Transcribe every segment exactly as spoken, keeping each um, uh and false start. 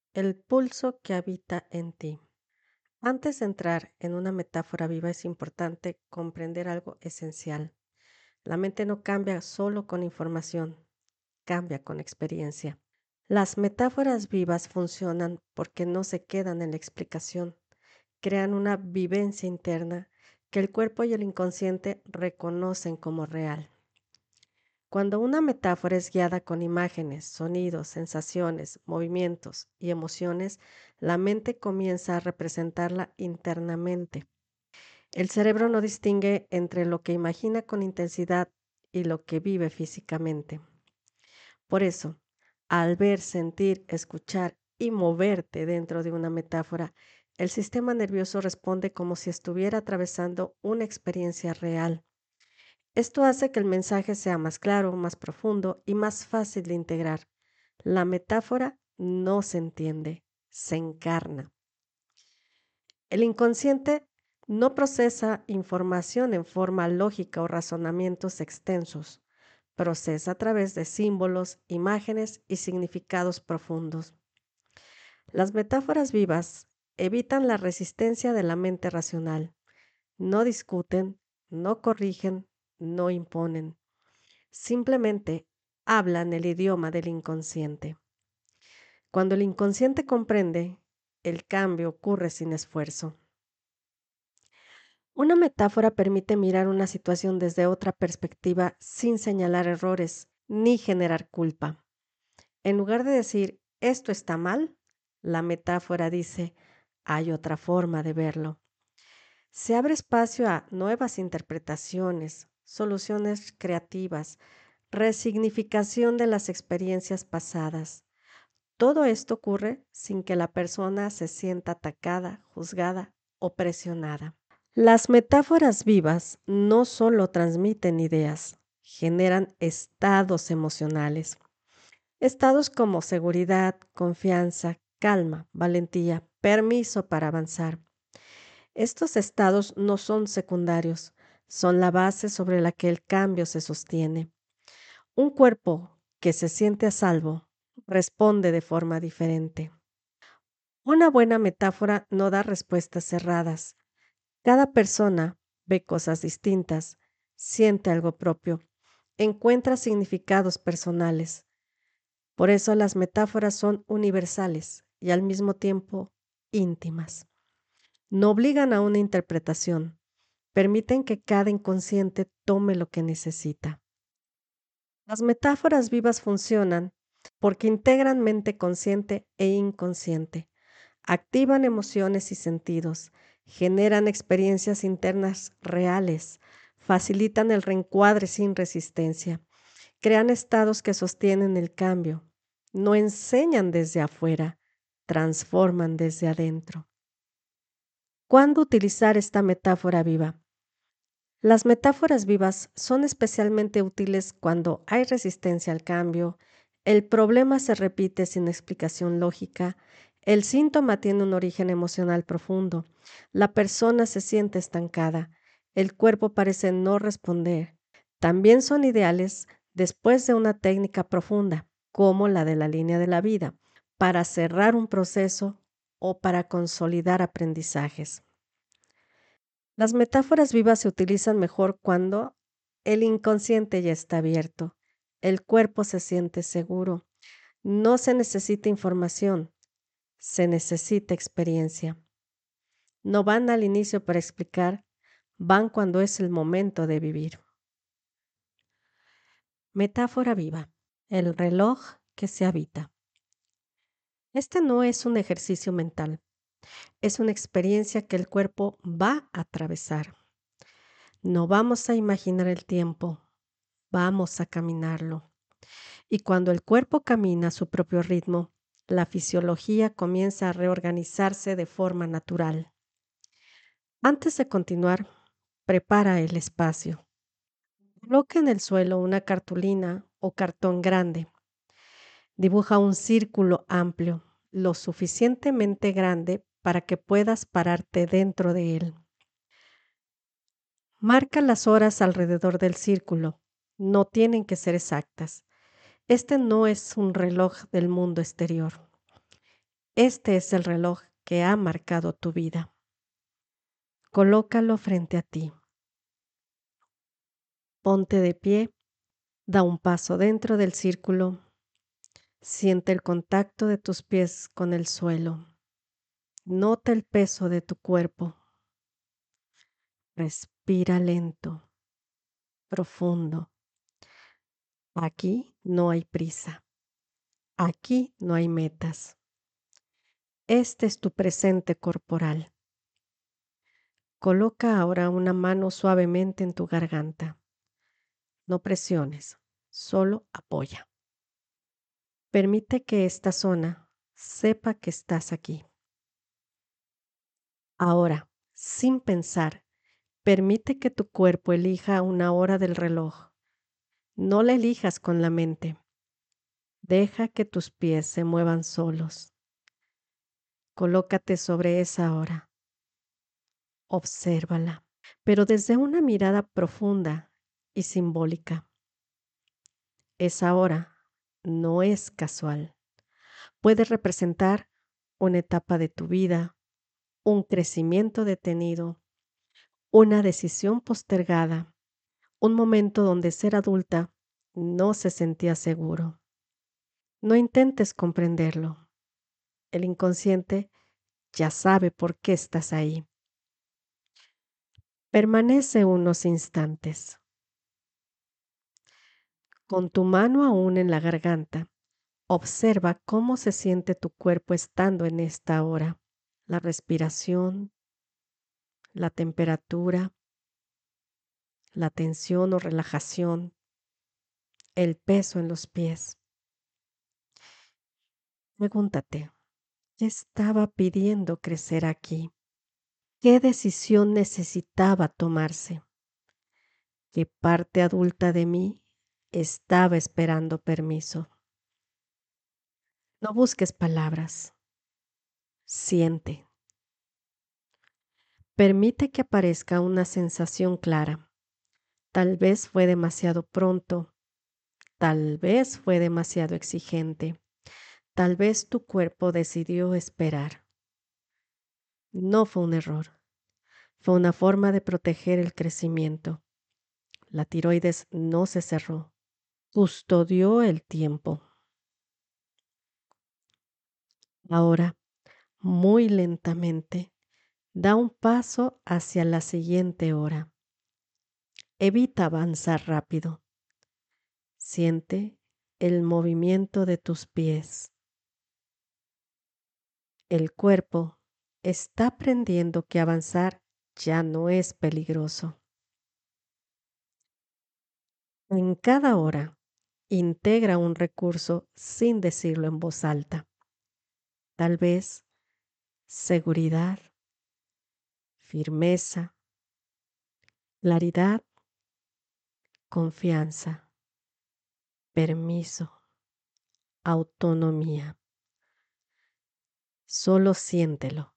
El pulso que habita en ti. Antes de entrar en una metáfora viva es importante comprender algo esencial. La mente no cambia solo con información, cambia con experiencia. Las metáforas vivas funcionan porque no se quedan en la explicación, crean una vivencia interna que el cuerpo y el inconsciente reconocen como real. Cuando una metáfora es guiada con imágenes, sonidos, sensaciones, movimientos y emociones, la mente comienza a representarla internamente. El cerebro no distingue entre lo que imagina con intensidad y lo que vive físicamente. Por eso, al ver, sentir, escuchar y moverte dentro de una metáfora, el sistema nervioso responde como si estuviera atravesando una experiencia real. Esto hace que el mensaje sea más claro, más profundo y más fácil de integrar. La metáfora no se entiende, se encarna. El inconsciente no procesa información en forma lógica o razonamientos extensos. Procesa a través de símbolos, imágenes y significados profundos. Las metáforas vivas evitan la resistencia de la mente racional. No discuten, no corrigen, no imponen. Simplemente hablan el idioma del inconsciente. Cuando el inconsciente comprende, el cambio ocurre sin esfuerzo. Una metáfora permite mirar una situación desde otra perspectiva sin señalar errores ni generar culpa. En lugar de decir, esto está mal, la metáfora dice, hay otra forma de verlo. Se abre espacio a nuevas interpretaciones, soluciones creativas, resignificación de las experiencias pasadas. Todo esto ocurre sin que la persona se sienta atacada, juzgada o presionada. Las metáforas vivas no solo transmiten ideas, generan estados emocionales. Estados como seguridad, confianza, calma, valentía, permiso para avanzar. Estos estados no son secundarios, son la base sobre la que el cambio se sostiene. Un cuerpo que se siente a salvo responde de forma diferente. Una buena metáfora no da respuestas cerradas. Cada persona ve cosas distintas, siente algo propio, encuentra significados personales. Por eso las metáforas son universales y al mismo tiempo íntimas. No obligan a una interpretación, permiten que cada inconsciente tome lo que necesita. Las metáforas vivas funcionan porque integran mente consciente e inconsciente, activan emociones y sentidos, generan experiencias internas reales, facilitan el reencuadre sin resistencia, crean estados que sostienen el cambio, no enseñan desde afuera, transforman desde adentro. ¿Cuándo utilizar esta metáfora viva? Las metáforas vivas son especialmente útiles cuando hay resistencia al cambio, el problema se repite sin explicación lógica, el síntoma tiene un origen emocional profundo, la persona se siente estancada, el cuerpo parece no responder. También son ideales después de una técnica profunda, como la de la línea de la vida, para cerrar un proceso o para consolidar aprendizajes. Las metáforas vivas se utilizan mejor cuando el inconsciente ya está abierto, el cuerpo se siente seguro, no se necesita información, se necesita experiencia. No van al inicio para explicar, van cuando es el momento de vivir. Metáfora viva, el reloj que se habita. Este no es un ejercicio mental, es una experiencia que el cuerpo va a atravesar. No vamos a imaginar el tiempo, vamos a caminarlo. Y cuando el cuerpo camina a su propio ritmo, la fisiología comienza a reorganizarse de forma natural. Antes de continuar, prepara el espacio. Coloca en el suelo una cartulina o cartón grande. Dibuja un círculo amplio, lo suficientemente grande para que puedas pararte dentro de él. Marca las horas alrededor del círculo. No tienen que ser exactas. Este no es un reloj del mundo exterior. Este es el reloj que ha marcado tu vida. Colócalo frente a ti. Ponte de pie, da un paso dentro del círculo. Siente el contacto de tus pies con el suelo. Nota el peso de tu cuerpo. Respira lento, profundo. Aquí no hay prisa. Aquí no hay metas. Este es tu presente corporal. Coloca ahora una mano suavemente en tu garganta. No presiones, solo apoya. Permite que esta zona sepa que estás aquí. Ahora, sin pensar, permite que tu cuerpo elija una hora del reloj. No la elijas con la mente. Deja que tus pies se muevan solos. Colócate sobre esa hora. Obsérvala, pero desde una mirada profunda y simbólica. Esa hora no es casual. Puede representar una etapa de tu vida, un crecimiento detenido, una decisión postergada, un momento donde ser adulta no se sentía seguro. No intentes comprenderlo. El inconsciente ya sabe por qué estás ahí. Permanece unos instantes. Con tu mano aún en la garganta, observa cómo se siente tu cuerpo estando en esta hora. La respiración, la temperatura, la tensión o relajación, el peso en los pies. Pregúntate, ¿qué estaba pidiendo crecer aquí? ¿Qué decisión necesitaba tomarse? ¿Qué parte adulta de mí estaba esperando permiso? No busques palabras. Siente. Permite que aparezca una sensación clara. Tal vez fue demasiado pronto. Tal vez fue demasiado exigente. Tal vez tu cuerpo decidió esperar. No fue un error. Fue una forma de proteger el crecimiento. La tiroides no se cerró. Custodió el tiempo. Ahora, muy lentamente, da un paso hacia la siguiente hora. Evita avanzar rápido. Siente el movimiento de tus pies. El cuerpo está aprendiendo que avanzar ya no es peligroso. En cada hora, integra un recurso sin decirlo en voz alta. Tal vez seguridad, firmeza, claridad, confianza, permiso, autonomía. Solo siéntelo.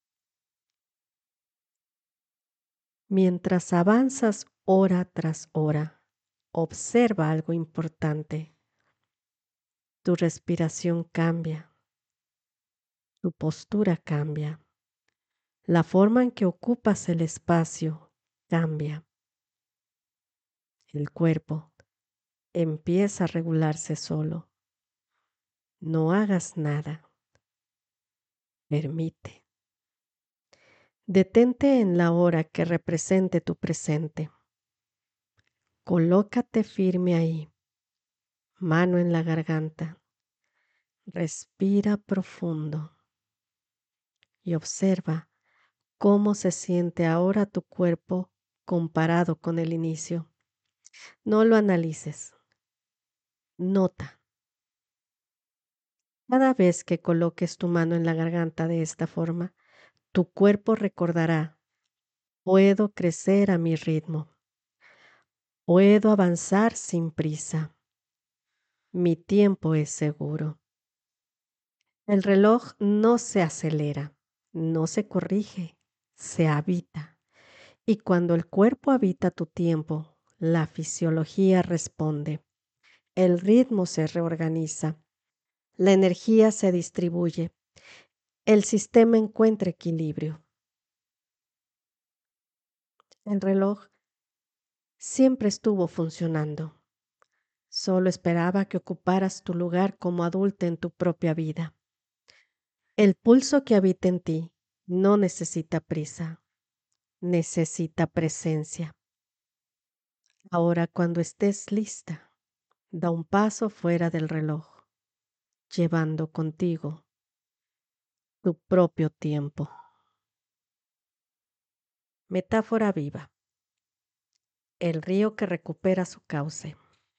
Mientras avanzas hora tras hora, observa algo importante. Tu respiración cambia. Tu postura cambia. La forma en que ocupas el espacio cambia. El cuerpo empieza a regularse solo. No hagas nada. Permite. Detente en la hora que represente tu presente. Colócate firme ahí, mano en la garganta. Respira profundo y observa cómo se siente ahora tu cuerpo comparado con el inicio. No lo analices. Nota. Cada vez que coloques tu mano en la garganta de esta forma, tu cuerpo recordará: puedo crecer a mi ritmo. Puedo avanzar sin prisa. Mi tiempo es seguro. El reloj no se acelera, no se corrige, se habita. Y cuando el cuerpo habita tu tiempo, la fisiología responde. El ritmo se reorganiza. La energía se distribuye. El sistema encuentra equilibrio. El reloj siempre estuvo funcionando. Solo esperaba que ocuparas tu lugar como adulta en tu propia vida. El pulso que habita en ti no necesita prisa, necesita presencia. Ahora, cuando estés lista, da un paso fuera del reloj, llevando contigo tu propio tiempo. Metáfora viva. El río que recupera su cauce.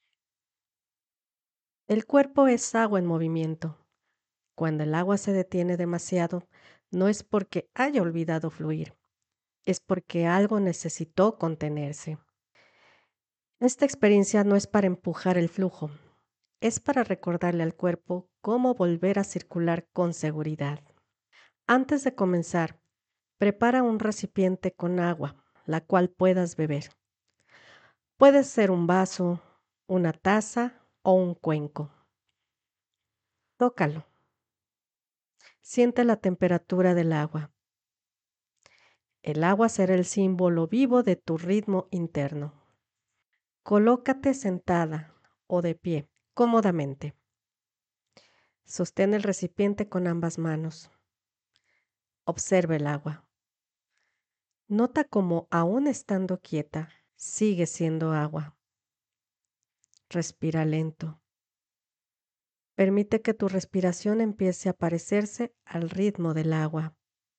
El cuerpo es agua en movimiento. Cuando el agua se detiene demasiado, no es porque haya olvidado fluir, es porque algo necesitó contenerse. Esta experiencia no es para empujar el flujo, es para recordarle al cuerpo cómo volver a circular con seguridad. Antes de comenzar, prepara un recipiente con agua, la cual puedas beber. Puede ser un vaso, una taza o un cuenco. Tócalo. Siente la temperatura del agua. El agua será el símbolo vivo de tu ritmo interno. Colócate sentada o de pie, cómodamente. Sostén el recipiente con ambas manos. Observa el agua. Nota cómo, aún estando quieta, sigue siendo agua. Respira lento. Permite que tu respiración empiece a parecerse al ritmo del agua.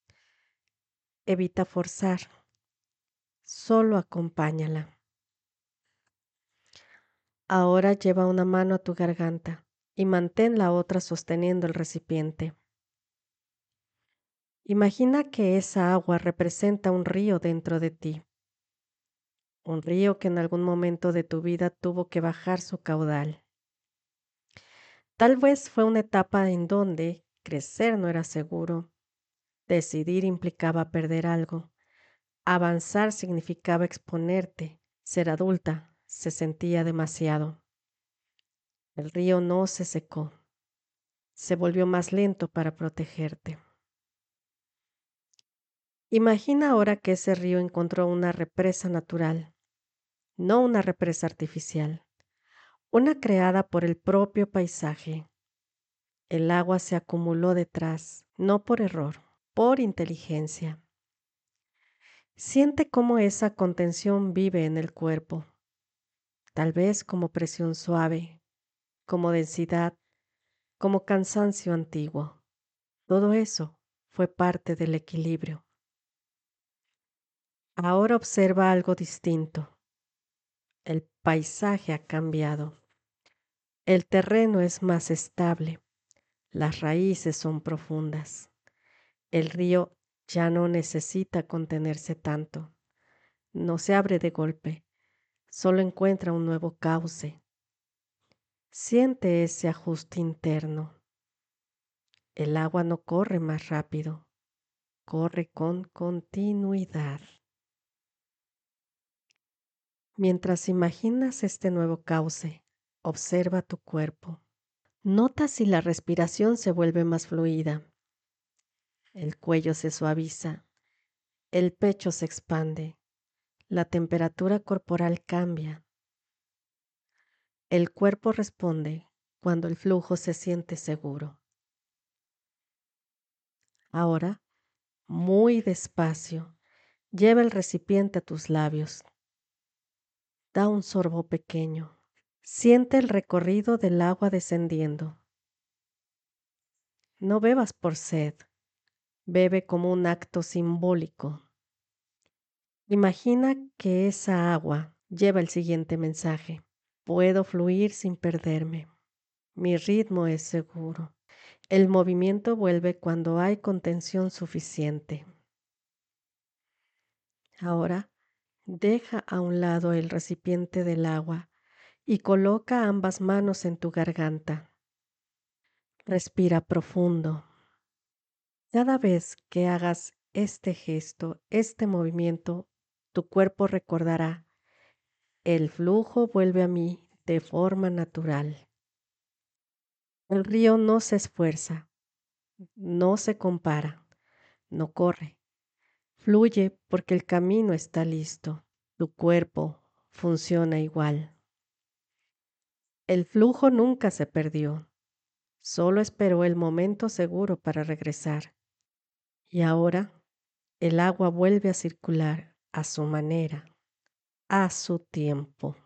Evita forzar. Solo acompáñala. Ahora lleva una mano a tu garganta y mantén la otra sosteniendo el recipiente. Imagina que esa agua representa un río dentro de ti. Un río que en algún momento de tu vida tuvo que bajar su caudal. Tal vez fue una etapa en donde crecer no era seguro, decidir implicaba perder algo, avanzar significaba exponerte, ser adulta se sentía demasiado. El río no se secó, se volvió más lento para protegerte. Imagina ahora que ese río encontró una represa natural, no una represa artificial, una creada por el propio paisaje. El agua se acumuló detrás, no por error, por inteligencia. Siente cómo esa contención vive en el cuerpo, tal vez como presión suave, como densidad, como cansancio antiguo. Todo eso fue parte del equilibrio. Ahora observa algo distinto. El paisaje ha cambiado. El terreno es más estable. Las raíces son profundas. El río ya no necesita contenerse tanto. No se abre de golpe. Solo encuentra un nuevo cauce. Siente ese ajuste interno. El agua no corre más rápido. Corre con continuidad. Mientras imaginas este nuevo cauce, observa tu cuerpo. Nota si la respiración se vuelve más fluida. El cuello se suaviza. El pecho se expande. La temperatura corporal cambia. El cuerpo responde cuando el flujo se siente seguro. Ahora, muy despacio, lleva el recipiente a tus labios. Da un sorbo pequeño. Siente el recorrido del agua descendiendo. No bebas por sed. Bebe como un acto simbólico. Imagina que esa agua lleva el siguiente mensaje. Puedo fluir sin perderme. Mi ritmo es seguro. El movimiento vuelve cuando hay contención suficiente. Ahora, deja a un lado el recipiente del agua y coloca ambas manos en tu garganta. Respira profundo. Cada vez que hagas este gesto, este movimiento, tu cuerpo recordará, el flujo vuelve a mí de forma natural. El río no se esfuerza, no se compara, no corre, fluye porque el camino está listo. Tu cuerpo funciona igual. El flujo nunca se perdió, solo esperó el momento seguro para regresar. Y ahora el agua vuelve a circular a su manera, a su tiempo.